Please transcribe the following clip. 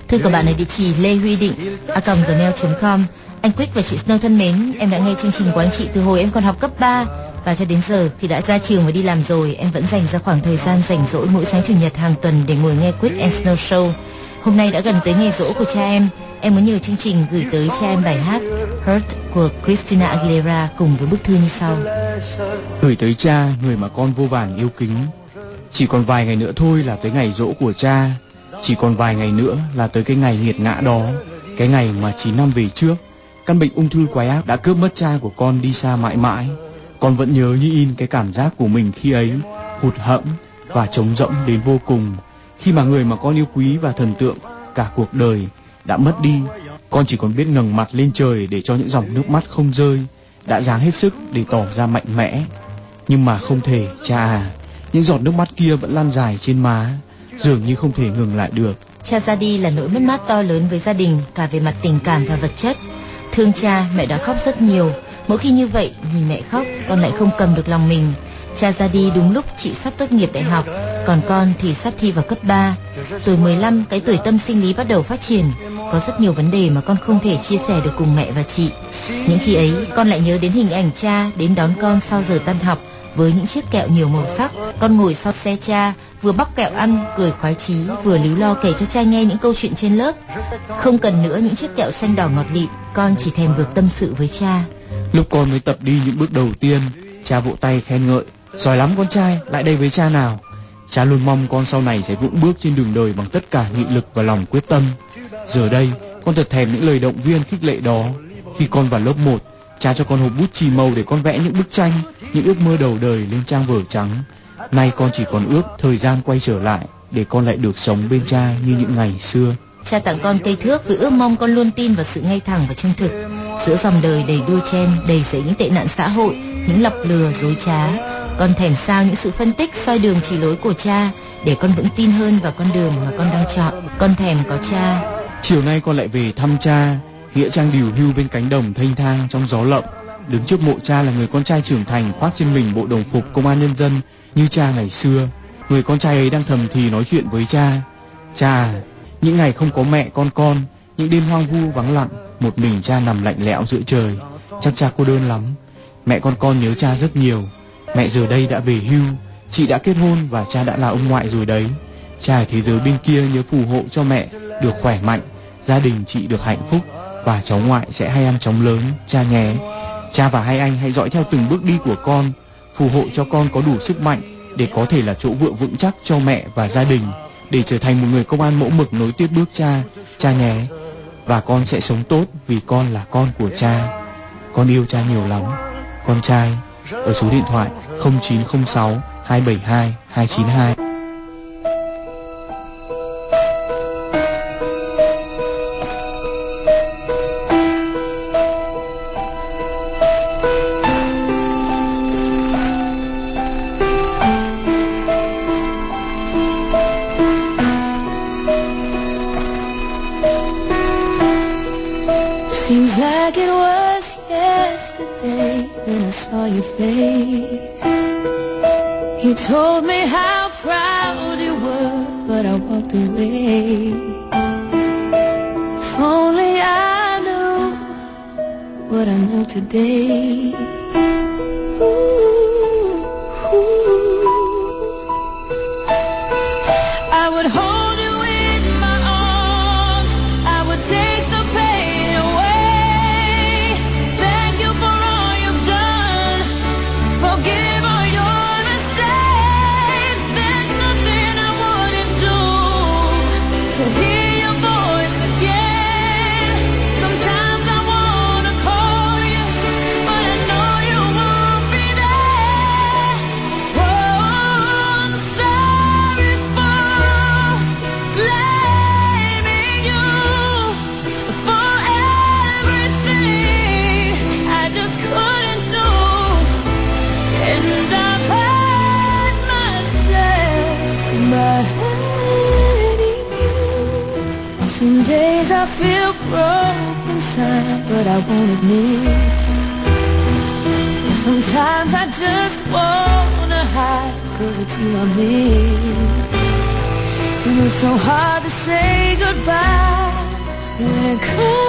Thư của bạn ở địa chỉ lê huy định @gmail.com. Anh Quick và chị Snow thân mến, em đã nghe chương trình của anh chị từ hồi em còn học cấp 3 và cho đến giờ khi đã ra trường và đi làm rồi, em vẫn dành ra khoảng thời gian rảnh rỗi mỗi sáng chủ nhật hàng tuần để ngồi nghe Quick and Snow Show. Hôm nay đã gần tới ngày giỗ của cha em muốn nhờ chương trình gửi tới cha em bài hát Hurt của Christina Aguilera cùng với bức thư như sau. Gửi tới cha, người mà con vô vàn yêu kính. Chỉ còn vài ngày nữa thôi là tới ngày giỗ của cha. Chỉ còn vài ngày nữa là tới cái ngày nghiệt ngã đó. Cái ngày mà 9 năm về trước, căn bệnh ung thư quái ác đã cướp mất cha của con đi xa mãi mãi. Con vẫn nhớ như in cái cảm giác của mình khi ấy, hụt hẫng và trống rỗng đến vô cùng. Khi mà người mà con yêu quý và thần tượng cả cuộc đời đã mất đi, con chỉ còn biết ngẩng mặt lên trời để cho những dòng nước mắt không rơi. Đã ráng hết sức để tỏ ra mạnh mẽ, nhưng mà không thể, cha à. Những giọt nước mắt kia vẫn lan dài trên má, dường như không thể ngừng lại được. Cha ra đi là nỗi mất mát to lớn với gia đình, cả về mặt tình cảm và vật chất. Thương cha, mẹ đã khóc rất nhiều. Mỗi khi như vậy, nhìn mẹ khóc, con lại không cầm được lòng mình. Cha ra đi đúng lúc chị sắp tốt nghiệp đại học, còn con thì sắp thi vào cấp 3. Tuổi 15, cái tuổi tâm sinh lý bắt đầu phát triển. Có rất nhiều vấn đề mà con không thể chia sẻ được cùng mẹ và chị. Những khi ấy, con lại nhớ đến hình ảnh cha đến đón con sau giờ tan học với những chiếc kẹo nhiều màu sắc. Con ngồi sau xe cha, vừa bóc kẹo ăn, cười khoái chí, vừa líu lo kể cho cha nghe những câu chuyện trên lớp. Không cần nữa những chiếc kẹo xanh đỏ ngọt lịm, con chỉ thèm được tâm sự với cha. Lúc con mới tập đi những bước đầu tiên, cha vỗ tay khen ngợi. Giỏi lắm con trai, lại đây với cha nào. Cha luôn mong con sau này sẽ vững bước trên đường đời bằng tất cả nghị lực và lòng quyết tâm. Giờ đây, con thật thèm những lời động viên khích lệ đó. Khi con vào lớp 1, cha cho con hộp bút chì màu để con vẽ những bức tranh, những ước mơ đầu đời lên trang vở trắng. Nay con chỉ còn ước thời gian quay trở lại để con lại được sống bên cha như những ngày xưa. Cha tặng con cây thước với ước mong con luôn tin vào sự ngay thẳng và chân thực. Giữa dòng đời đầy đua chen, đầy rẫy những tệ nạn xã hội, những lọc lừa dối trá, con thèm sao những sự phân tích soi đường chỉ lối của cha để con vững tin hơn vào con đường mà con đang chọn. Con thèm có cha. Chiều nay con lại về thăm cha. Nghĩa trang điều hưu bên cánh đồng thênh thang trong gió lộng. Đứng trước mộ cha là người con trai trưởng thành khoác trên mình bộ đồng phục công an nhân dân như cha ngày xưa. Người con trai ấy đang thầm thì nói chuyện với cha. Cha, những ngày không có mẹ con, những đêm hoang vu vắng lặng, một mình cha nằm lạnh lẽo giữa trời, chắc cha cô đơn lắm. Mẹ con nhớ cha rất nhiều. Mẹ giờ đây đã về hưu, chị đã kết hôn và cha đã là ông ngoại rồi đấy. Cha ở thế giới bên kia nhớ phù hộ cho mẹ được khỏe mạnh, gia đình chị được hạnh phúc và cháu ngoại sẽ hay ăn chóng lớn, cha nhé. Cha và hai anh hãy dõi theo từng bước đi của con, phù hộ cho con có đủ sức mạnh để có thể là chỗ dựa vững chắc cho mẹ và gia đình, để trở thành một người công an mẫu mực nối tiếp bước cha nhé. Và con sẽ sống tốt vì con là con của cha. Con yêu cha nhiều lắm, con trai. Ở số điện thoại 0906 272 292. Seems like it was yesterday when I saw your face. You told me how proud you were, but I walked away. If only I knew what I know today. Ooh, ooh. I would hold you in my arms, I would take the pain away. Thank you for all you've done, forgive all your mistakes. There's nothing I wouldn't do to hear your voice again. Sometimes I wanna call you, but I know you won't be there. Oh, I'm sorry for blaming you for everything I just couldn't do, and I've hurt myself by hurting you. Some days I feel broken inside, but I won't admit. Sometimes I just wanna hide, 'cause it's you I miss. And it's so hard to say goodbye Let it go.